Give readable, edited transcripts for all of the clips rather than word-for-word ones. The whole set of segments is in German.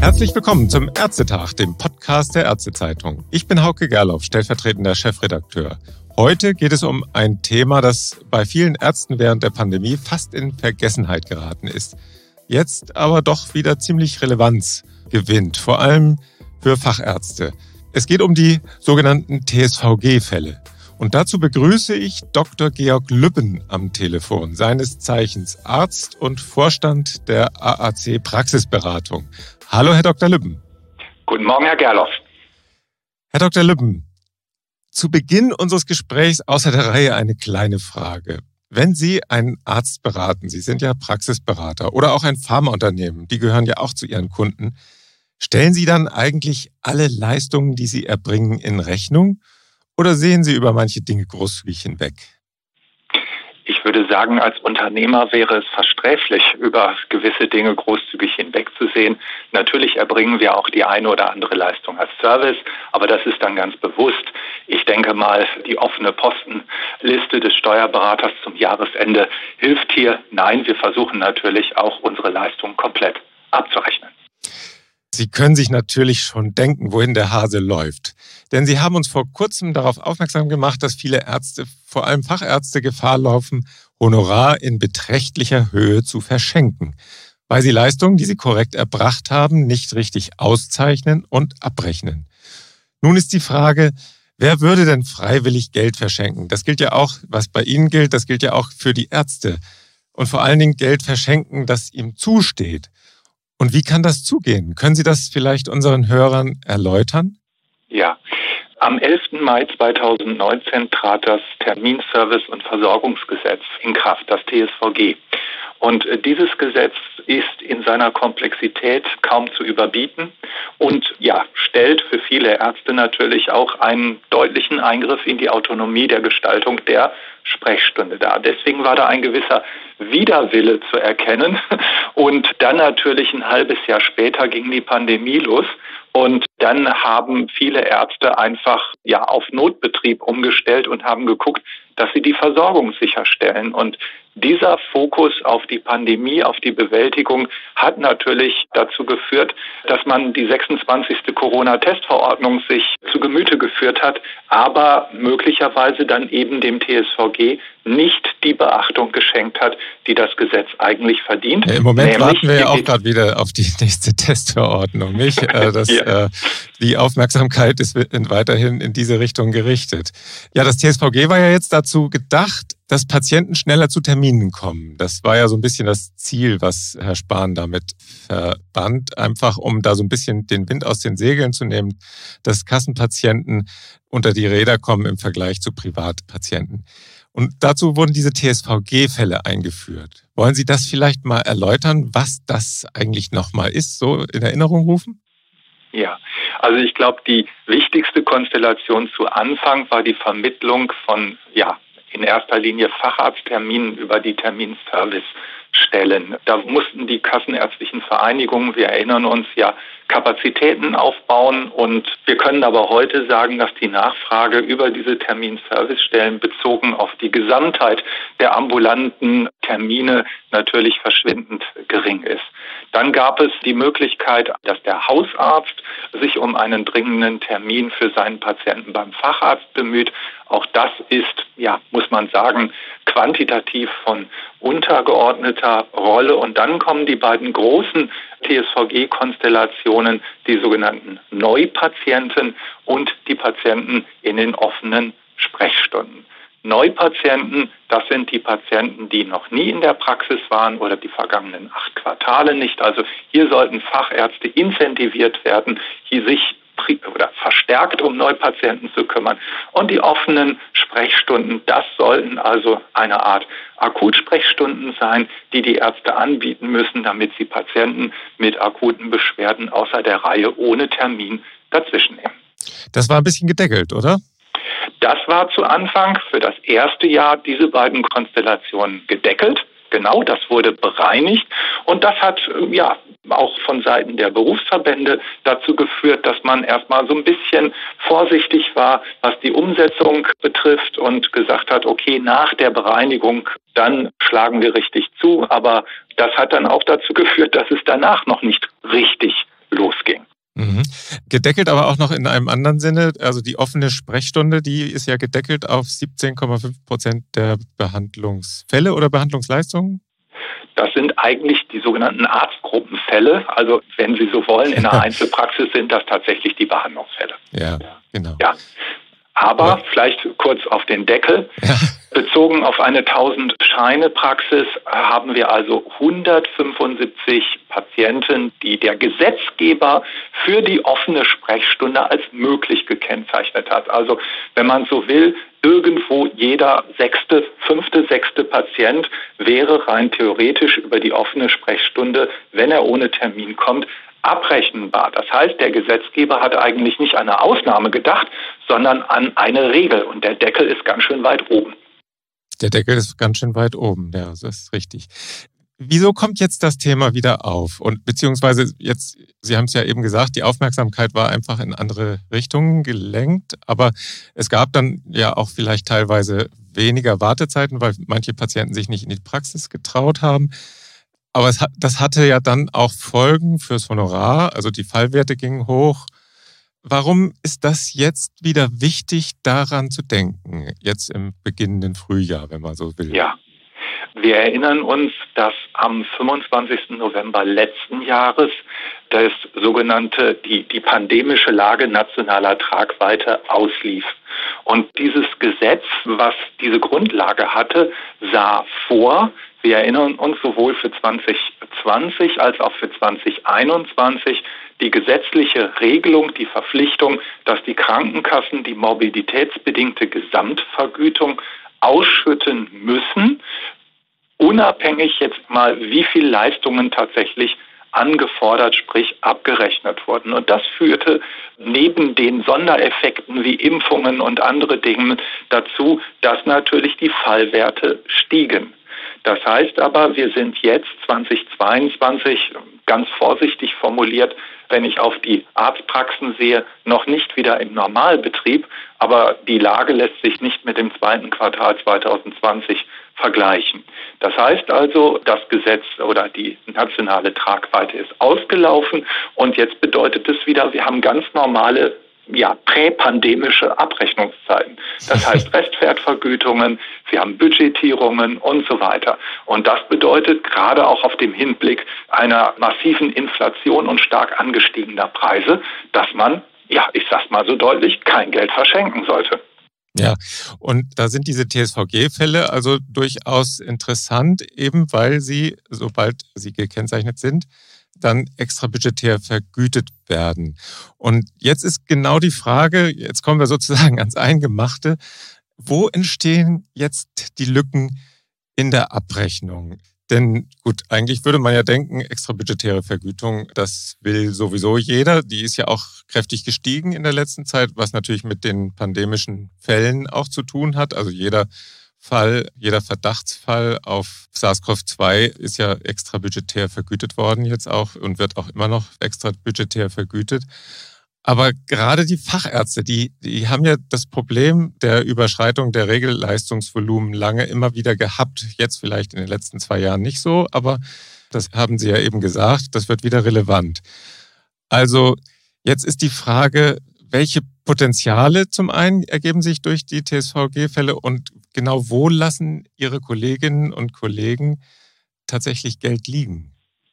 Herzlich willkommen zum Ärztetag, dem Podcast der Ärztezeitung. Ich bin Hauke Gerloff, stellvertretender Chefredakteur. Heute geht es um ein Thema, das bei vielen Ärzten während der Pandemie fast in Vergessenheit geraten ist. Jetzt aber doch wieder ziemlich Relevanz gewinnt, vor allem für Fachärzte. Es geht um die sogenannten TSVG-Fälle. Und dazu begrüße ich Dr. Georg Lübben am Telefon, seines Zeichens Arzt und Vorstand der AAC Praxisberatung. Hallo, Herr Dr. Lübben. Guten Morgen, Herr Gerloff. Herr Dr. Lübben, zu Beginn unseres Gesprächs außer der Reihe eine kleine Frage. Wenn Sie einen Arzt beraten, Sie sind ja Praxisberater oder auch ein Pharmaunternehmen, die gehören ja auch zu Ihren Kunden, stellen Sie dann eigentlich alle Leistungen, die Sie erbringen, in Rechnung oder sehen Sie über manche Dinge großzügig hinweg? Ich würde sagen, als Unternehmer wäre es fast sträflich, über gewisse Dinge großzügig hinwegzusehen. Natürlich erbringen wir auch die eine oder andere Leistung als Service, aber das ist dann ganz bewusst. Ich denke mal, die offene Postenliste des Steuerberaters zum Jahresende hilft hier. Nein, wir versuchen natürlich auch unsere Leistung komplett abzurechnen. Sie können sich natürlich schon denken, wohin der Hase läuft. Denn Sie haben uns vor kurzem darauf aufmerksam gemacht, dass viele Ärzte, vor allem Fachärzte, Gefahr laufen, Honorar in beträchtlicher Höhe zu verschenken, weil sie Leistungen, die sie korrekt erbracht haben, nicht richtig auszeichnen und abrechnen. Nun ist die Frage, wer würde denn freiwillig Geld verschenken? Das gilt ja auch, was bei Ihnen gilt, das gilt ja auch für die Ärzte. Und vor allen Dingen Geld verschenken, das ihm zusteht. Und wie kann das zugehen? Können Sie das vielleicht unseren Hörern erläutern? Ja, am 11. Mai 2019 trat das Terminservice- und Versorgungsgesetz in Kraft, das TSVG. Und dieses Gesetz ist in seiner Komplexität kaum zu überbieten und stellt für viele Ärzte natürlich auch einen deutlichen Eingriff in die Autonomie der Gestaltung der Sprechstunde dar. Deswegen war da ein gewisser Widerwille zu erkennen. Und dann natürlich ein halbes Jahr später ging die Pandemie los. Und dann haben viele Ärzte einfach auf Notbetrieb umgestellt und haben geguckt, dass sie die Versorgung sicherstellen. Und dieser Fokus auf die Pandemie, auf die Bewältigung hat natürlich dazu geführt, dass man die 26. Corona-Testverordnung sich zu Gemüte geführt hat, aber möglicherweise dann eben dem TSVG nicht die Beachtung geschenkt hat, die das Gesetz eigentlich verdient. Ja, im Moment warten wir ja auch gerade wieder auf die nächste Testverordnung, nicht? Die Aufmerksamkeit ist weiterhin in diese Richtung gerichtet. Ja, das TSVG war ja jetzt dazu gedacht, dass Patienten schneller zu Terminen kommen. Das war ja so ein bisschen das Ziel, was Herr Spahn damit verband, einfach um da so ein bisschen den Wind aus den Segeln zu nehmen, dass Kassenpatienten unter die Räder kommen im Vergleich zu Privatpatienten. Und dazu wurden diese TSVG-Fälle eingeführt. Wollen Sie das vielleicht mal erläutern, was das eigentlich nochmal ist, so in Erinnerung rufen? Ja, also ich glaube, die wichtigste Konstellation zu Anfang war die Vermittlung von, in erster Linie Facharztterminen über die Terminservicestellen. Da mussten die kassenärztlichen Vereinigungen, wir erinnern uns Kapazitäten aufbauen und wir können aber heute sagen, dass die Nachfrage über diese Terminservicestellen bezogen auf die Gesamtheit der ambulanten Termine natürlich verschwindend gering ist. Dann gab es die Möglichkeit, dass der Hausarzt sich um einen dringenden Termin für seinen Patienten beim Facharzt bemüht. Auch das ist, muss man sagen, quantitativ von untergeordneter Rolle. Und dann kommen die beiden großen TSVG-Konstellationen, die sogenannten Neupatienten und die Patienten in den offenen Sprechstunden. Neupatienten, das sind die Patienten, die noch nie in der Praxis waren oder die vergangenen 8 Quartale nicht. Also hier sollten Fachärzte incentiviert werden, hier sich verstärkt um Neupatienten zu kümmern. Und die offenen Sprechstunden, das sollten also eine Art Akutsprechstunden sein, die die Ärzte anbieten müssen, damit sie Patienten mit akuten Beschwerden außer der Reihe ohne Termin dazwischen nehmen. Das war ein bisschen gedeckelt, oder? Das war zu Anfang für das erste Jahr diese beiden Konstellationen gedeckelt. Genau, das wurde bereinigt und das hat auch von Seiten der Berufsverbände dazu geführt, dass man erstmal so ein bisschen vorsichtig war, was die Umsetzung betrifft und gesagt hat, okay, nach der Bereinigung, dann schlagen wir richtig zu. Aber das hat dann auch dazu geführt, dass es danach noch nicht richtig losging. Mhm. Gedeckelt aber auch noch in einem anderen Sinne, also die offene Sprechstunde, die ist ja gedeckelt auf 17,5% der Behandlungsfälle oder Behandlungsleistungen? Das sind eigentlich die sogenannten Arztgruppenfälle. Also wenn Sie so wollen, in einer Einzelpraxis sind das tatsächlich die Behandlungsfälle. Ja, genau. Ja. Aber vielleicht kurz auf den Deckel. Ja. Bezogen auf eine 1000-Scheine-Praxis haben wir also 175 Patienten, die der Gesetzgeber für die offene Sprechstunde als möglich gekennzeichnet hat. Also wenn man so will, irgendwo jeder fünfte, sechste Patient wäre rein theoretisch über die offene Sprechstunde, wenn er ohne Termin kommt, abrechenbar. Das heißt, der Gesetzgeber hat eigentlich nicht an eine Ausnahme gedacht, sondern an eine Regel. Und der Deckel ist ganz schön weit oben. Der Deckel ist ganz schön weit oben, ja, das ist richtig. Wieso kommt jetzt das Thema wieder auf? Und beziehungsweise jetzt, Sie haben es ja eben gesagt, die Aufmerksamkeit war einfach in andere Richtungen gelenkt, aber es gab dann ja auch vielleicht teilweise weniger Wartezeiten, weil manche Patienten sich nicht in die Praxis getraut haben. Aber das hatte ja dann auch Folgen fürs Honorar, also die Fallwerte gingen hoch. Warum ist das jetzt wieder wichtig, daran zu denken, jetzt im beginnenden Frühjahr, wenn man so will? Ja, wir erinnern uns, dass am 25. November letzten Jahres die pandemische Lage nationaler Tragweite auslief. Und dieses Gesetz, was diese Grundlage hatte, sah vor, wir erinnern uns sowohl für 2020 als auch für 2021 die gesetzliche Regelung, die Verpflichtung, dass die Krankenkassen die morbiditätsbedingte Gesamtvergütung ausschütten müssen, unabhängig jetzt mal, wie viel Leistungen tatsächlich angefordert, sprich abgerechnet wurden. Und das führte neben den Sondereffekten wie Impfungen und andere Dinge dazu, dass natürlich die Fallwerte stiegen. Das heißt aber, wir sind jetzt 2022, ganz vorsichtig formuliert, wenn ich auf die Arztpraxen sehe, noch nicht wieder im Normalbetrieb, aber die Lage lässt sich nicht mit dem zweiten Quartal 2020 vergleichen. Das heißt also, das Gesetz oder die nationale Tragweite ist ausgelaufen und jetzt bedeutet es wieder, wir haben ganz normale präpandemische Abrechnungszeiten. Das heißt Restwertvergütungen, wir haben Budgetierungen und so weiter. Und das bedeutet gerade auch auf dem Hinblick einer massiven Inflation und stark angestiegener Preise, dass man, ich sag's mal so deutlich, kein Geld verschenken sollte. Ja, und da sind diese TSVG-Fälle also durchaus interessant, eben weil sie, sobald sie gekennzeichnet sind, dann extrabudgetär vergütet werden. Und jetzt ist genau die Frage, jetzt kommen wir sozusagen ans Eingemachte, wo entstehen jetzt die Lücken in der Abrechnung? Denn gut, eigentlich würde man ja denken, extrabudgetäre Vergütung, das will sowieso jeder. Die ist ja auch kräftig gestiegen in der letzten Zeit, was natürlich mit den pandemischen Fällen auch zu tun hat. Also jeder Verdachtsfall auf SARS-CoV-2 ist ja extrabudgetär vergütet worden jetzt auch und wird auch immer noch extrabudgetär vergütet. Aber gerade die Fachärzte, die haben ja das Problem der Überschreitung der Regelleistungsvolumen lange immer wieder gehabt. Jetzt vielleicht in den letzten 2 Jahren nicht so, aber das haben Sie ja eben gesagt, das wird wieder relevant. Also jetzt ist die Frage, welche Potenziale zum einen ergeben sich durch die TSVG-Fälle und genau wo lassen Ihre Kolleginnen und Kollegen tatsächlich Geld liegen?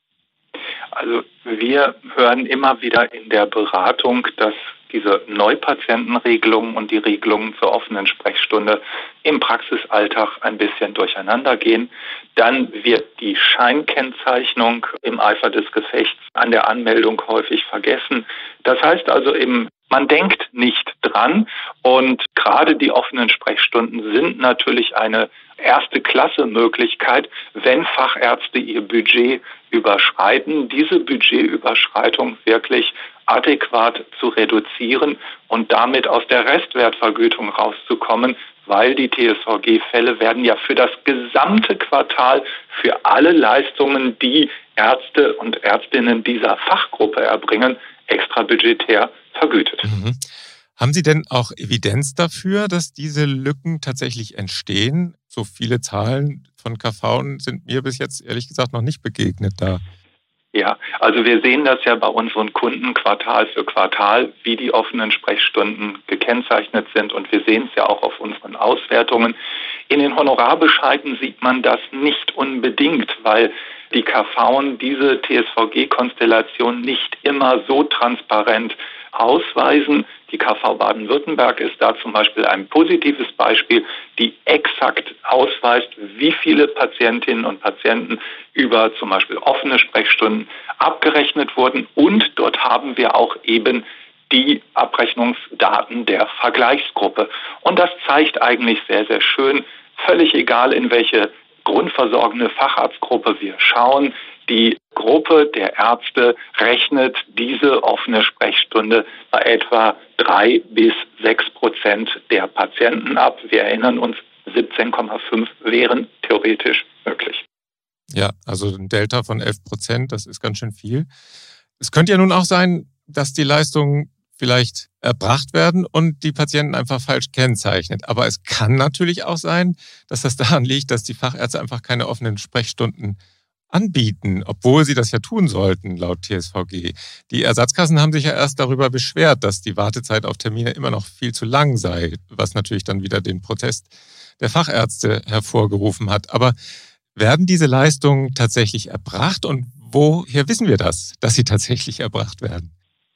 Also wir hören immer wieder in der Beratung, dass diese Neupatientenregelungen und die Regelungen zur offenen Sprechstunde im Praxisalltag ein bisschen durcheinander gehen. Dann wird die Scheinkennzeichnung im Eifer des Gefechts an der Anmeldung häufig vergessen. Das heißt also man denkt nicht dran und gerade die offenen Sprechstunden sind natürlich eine Erste-Klasse-Möglichkeit, wenn Fachärzte ihr Budget überschreiten, diese Budgetüberschreitung wirklich adäquat zu reduzieren und damit aus der Restwertvergütung rauszukommen, weil die TSVG-Fälle werden ja für das gesamte Quartal für alle Leistungen, die Ärzte und Ärztinnen dieser Fachgruppe erbringen, extrabudgetär vergütet. Mhm. Haben Sie denn auch Evidenz dafür, dass diese Lücken tatsächlich entstehen? So viele Zahlen von KV sind mir bis jetzt ehrlich gesagt noch nicht begegnet da. Ja, also wir sehen das ja bei unseren Kunden Quartal für Quartal, wie die offenen Sprechstunden gekennzeichnet sind. Und wir sehen es ja auch auf unseren Auswertungen. In den Honorarbescheiden sieht man das nicht unbedingt, weil die KVen diese TSVG-Konstellation nicht immer so transparent ausweisen. Die KV Baden-Württemberg ist da zum Beispiel ein positives Beispiel, die exakt ausweist, wie viele Patientinnen und Patienten über zum Beispiel offene Sprechstunden abgerechnet wurden. Und dort haben wir auch eben die Abrechnungsdaten der Vergleichsgruppe. Und das zeigt eigentlich sehr, sehr schön, völlig egal, in welche grundversorgende Facharztgruppe wir schauen, die Gruppe der Ärzte rechnet diese offene Sprechstunde bei etwa 3-6% der Patienten ab. Wir erinnern uns, 17,5 wären theoretisch möglich. Ja, also ein Delta von 11%, das ist ganz schön viel. Es könnte ja nun auch sein, dass die Leistungen vielleicht erbracht werden und die Patienten einfach falsch kennzeichnet. Aber es kann natürlich auch sein, dass das daran liegt, dass die Fachärzte einfach keine offenen Sprechstunden anbieten, obwohl sie das ja tun sollten, laut TSVG. Die Ersatzkassen haben sich ja erst darüber beschwert, dass die Wartezeit auf Termine immer noch viel zu lang sei, was natürlich dann wieder den Protest der Fachärzte hervorgerufen hat. Aber werden diese Leistungen tatsächlich erbracht und woher wissen wir das, dass sie tatsächlich erbracht werden?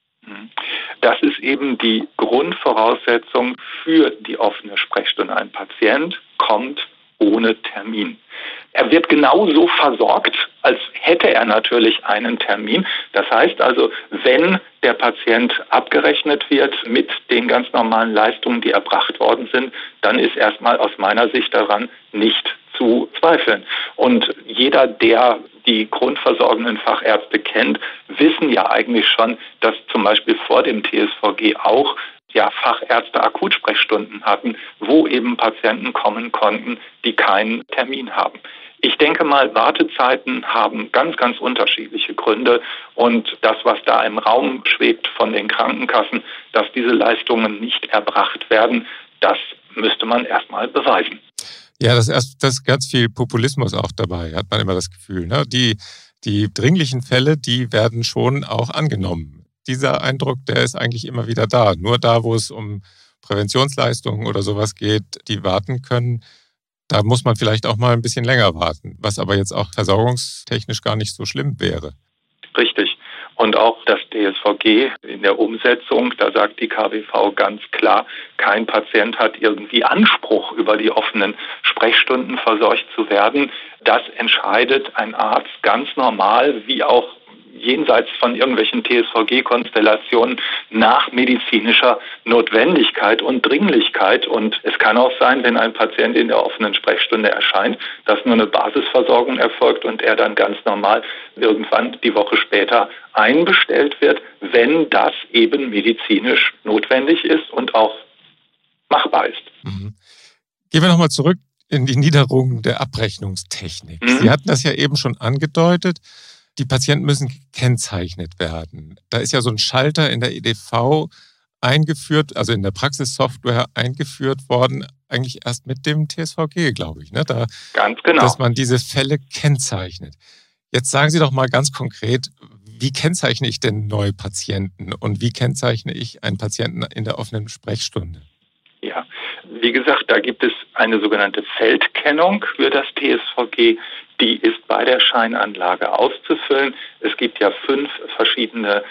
Das ist eben die Grundvoraussetzung für die offene Sprechstunde. Ein Patient kommt ohne Termin. Er wird genauso versorgt, als hätte er natürlich einen Termin. Das heißt also, wenn der Patient abgerechnet wird mit den ganz normalen Leistungen, die erbracht worden sind, dann ist erstmal aus meiner Sicht daran nicht zu zweifeln. Und jeder, der die grundversorgenden Fachärzte kennt, wissen ja eigentlich schon, dass zum Beispiel vor dem TSVG auch Fachärzte Akutsprechstunden hatten, wo eben Patienten kommen konnten, die keinen Termin haben. Ich denke mal, Wartezeiten haben ganz, ganz unterschiedliche Gründe. Und das, was da im Raum schwebt von den Krankenkassen, dass diese Leistungen nicht erbracht werden, das müsste man erstmal beweisen. Ja, das ist ganz viel Populismus auch dabei, hat man immer das Gefühl. Ne? Die dringlichen Fälle, die werden schon auch angenommen. Dieser Eindruck, der ist eigentlich immer wieder da. Nur da, wo es um Präventionsleistungen oder sowas geht, die warten können, da muss man vielleicht auch mal ein bisschen länger warten, was aber jetzt auch versorgungstechnisch gar nicht so schlimm wäre. Richtig. Und auch das TSVG in der Umsetzung, da sagt die KWV ganz klar, kein Patient hat irgendwie Anspruch, über die offenen Sprechstunden versorgt zu werden. Das entscheidet ein Arzt ganz normal, wie auch jenseits von irgendwelchen TSVG-Konstellationen nach medizinischer Notwendigkeit und Dringlichkeit. Und es kann auch sein, wenn ein Patient in der offenen Sprechstunde erscheint, dass nur eine Basisversorgung erfolgt und er dann ganz normal irgendwann die Woche später einbestellt wird, wenn das eben medizinisch notwendig ist und auch machbar ist. Mhm. Gehen wir nochmal zurück in die Niederung der Abrechnungstechnik. Sie hatten das ja eben schon angedeutet. Die Patienten müssen gekennzeichnet werden. Da ist ja so ein Schalter in der EDV eingeführt, also in der Praxissoftware eingeführt worden, eigentlich erst mit dem TSVG, glaube ich. Ne? Ganz genau. Dass man diese Fälle kennzeichnet. Jetzt sagen Sie doch mal ganz konkret, wie kennzeichne ich denn neue Patienten und wie kennzeichne ich einen Patienten in der offenen Sprechstunde? Ja, wie gesagt, da gibt es eine sogenannte Feldkennung für das TSVG. Die ist bei der Scheinanlage auszufüllen. Es gibt ja 5 verschiedene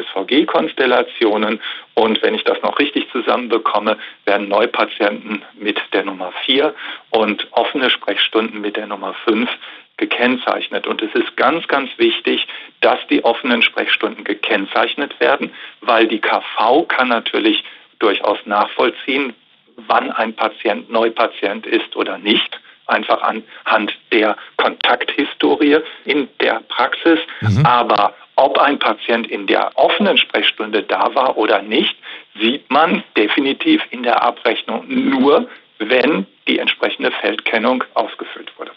TSVG-Konstellationen und wenn ich das noch richtig zusammenbekomme, werden Neupatienten mit der Nummer 4 und offene Sprechstunden mit der Nummer 5 gekennzeichnet. Und es ist ganz, ganz wichtig, dass die offenen Sprechstunden gekennzeichnet werden, weil die KV kann natürlich durchaus nachvollziehen, wann ein Patient Neupatient ist oder nicht. Einfach anhand der Kontakthistorie in der Praxis. Aber ob ein Patient in der offenen Sprechstunde da war oder nicht, sieht man definitiv in der Abrechnung nur, wenn die entsprechende Feldkennung ausgefüllt wurde.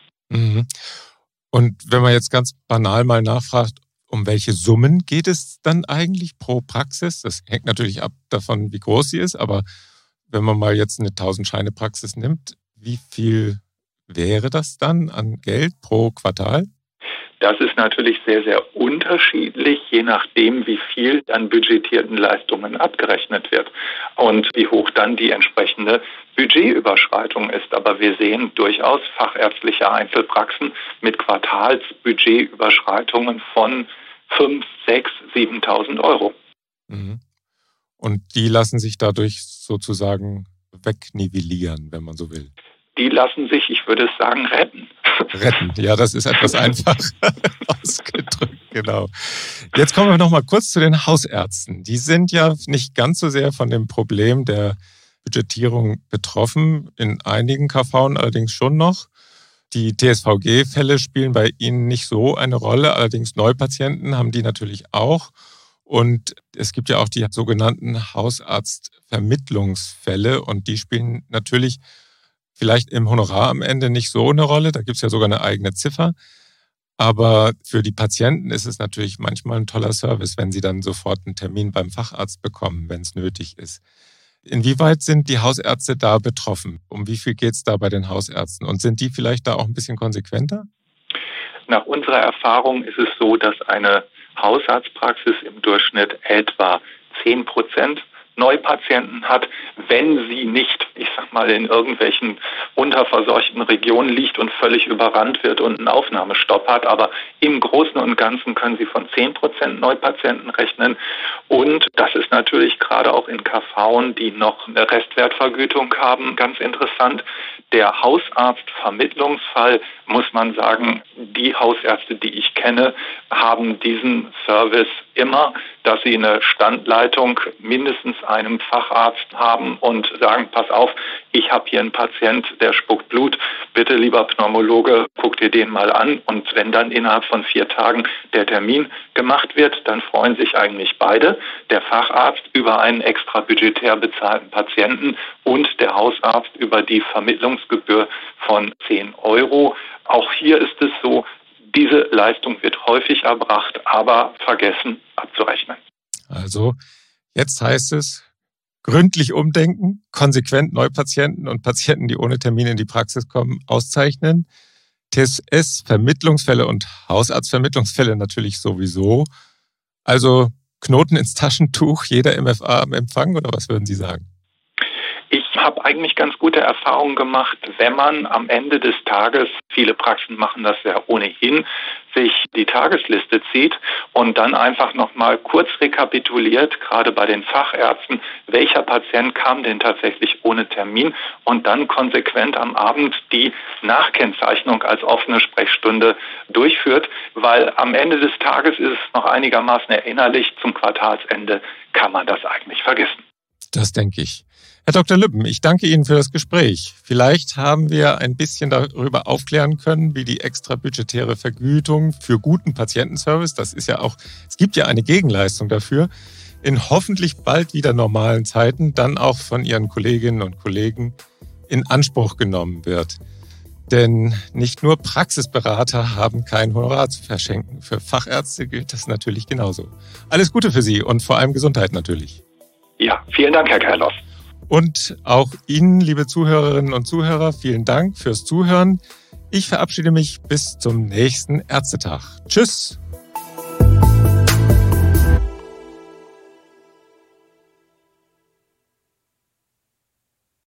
Und wenn man jetzt ganz banal mal nachfragt, um welche Summen geht es dann eigentlich pro Praxis? Das hängt natürlich ab davon, wie groß sie ist, aber wenn man mal jetzt eine 1000-Scheine-Praxis nimmt, wie viel wäre das dann an Geld pro Quartal? Das ist natürlich sehr, sehr unterschiedlich, je nachdem, wie viel an budgetierten Leistungen abgerechnet wird und wie hoch dann die entsprechende Budgetüberschreitung ist. Aber wir sehen durchaus fachärztliche Einzelpraxen mit Quartalsbudgetüberschreitungen von 5.000, 6.000, 7.000 Euro. Und die lassen sich dadurch sozusagen wegnivellieren, wenn man so will. Die lassen sich, ich würde sagen, retten. Retten, ja, das ist etwas einfach ausgedrückt, genau. Jetzt kommen wir noch mal kurz zu den Hausärzten. Die sind ja nicht ganz so sehr von dem Problem der Budgetierung betroffen, in einigen KVen allerdings schon noch. Die TSVG-Fälle spielen bei ihnen nicht so eine Rolle, allerdings Neupatienten haben die natürlich auch. Und es gibt ja auch die sogenannten Hausarztvermittlungsfälle und die spielen natürlich vielleicht im Honorar am Ende nicht so eine Rolle, da gibt es ja sogar eine eigene Ziffer. Aber für die Patienten ist es natürlich manchmal ein toller Service, wenn sie dann sofort einen Termin beim Facharzt bekommen, wenn es nötig ist. Inwieweit sind die Hausärzte da betroffen? Um wie viel geht es da bei den Hausärzten? Und sind die vielleicht da auch ein bisschen konsequenter? Nach unserer Erfahrung ist es so, dass eine Hausarztpraxis im Durchschnitt etwa 10% Neupatienten hat, wenn sie nicht, ich sag mal, in irgendwelchen unterversorgten Regionen liegt und völlig überrannt wird und einen Aufnahmestopp hat. Aber im Großen und Ganzen können sie von 10% Neupatienten rechnen. Und das ist natürlich gerade auch in KVen, die noch eine Restwertvergütung haben, ganz interessant. Der Hausarztvermittlungsfall, muss man sagen, die Hausärzte, die ich kenne, haben diesen Service immer, dass sie eine Standleitung mindestens einem Facharzt haben und sagen, pass auf, ich habe hier einen Patient, der spuckt Blut, bitte lieber Pneumologe, guck dir den mal an. Und wenn dann innerhalb von 4 Tagen der Termin gemacht wird, dann freuen sich eigentlich beide, der Facharzt über einen extra budgetär bezahlten Patienten und der Hausarzt über die Vermittlungsgebühr von 10 Euro. Auch hier ist es so, diese Leistung wird häufig erbracht, aber vergessen abzurechnen. Also jetzt heißt es, gründlich umdenken, konsequent Neupatienten und Patienten, die ohne Termin in die Praxis kommen, auszeichnen. TSS, Vermittlungsfälle und Hausarztvermittlungsfälle natürlich sowieso. Also Knoten ins Taschentuch, jeder MFA am Empfang, oder was würden Sie sagen? Ich habe eigentlich ganz gute Erfahrungen gemacht, wenn man am Ende des Tages, viele Praxen machen das ja ohnehin, sich die Tagesliste zieht und dann einfach nochmal kurz rekapituliert, gerade bei den Fachärzten, welcher Patient kam denn tatsächlich ohne Termin und dann konsequent am Abend die Nachkennzeichnung als offene Sprechstunde durchführt, weil am Ende des Tages ist es noch einigermaßen erinnerlich, zum Quartalsende kann man das eigentlich vergessen. Das denke ich. Herr Dr. Lübben, ich danke Ihnen für das Gespräch. Vielleicht haben wir ein bisschen darüber aufklären können, wie die extrabudgetäre Vergütung für guten Patientenservice, das ist ja auch, es gibt ja eine Gegenleistung dafür, in hoffentlich bald wieder normalen Zeiten dann auch von Ihren Kolleginnen und Kollegen in Anspruch genommen wird. Denn nicht nur Praxisberater haben kein Honorar zu verschenken. Für Fachärzte gilt das natürlich genauso. Alles Gute für Sie und vor allem Gesundheit natürlich. Ja, vielen Dank, Herr Kerloff. Und auch Ihnen, liebe Zuhörerinnen und Zuhörer, vielen Dank fürs Zuhören. Ich verabschiede mich bis zum nächsten Ärztetag. Tschüss!